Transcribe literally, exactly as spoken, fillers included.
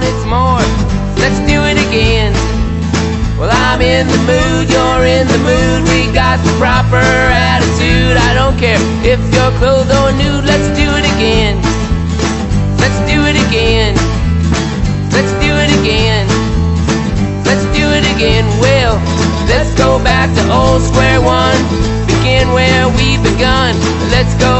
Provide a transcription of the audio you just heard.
it's more. Let's do it again. Well, I'm in the mood, you're in the mood. We got the proper attitude. I don't care if you're clothed or nude. Let's do it again. Let's do it again. Let's do it again. Let's do it again. Well, let's go back to old square one. Begin where we begun. Let's go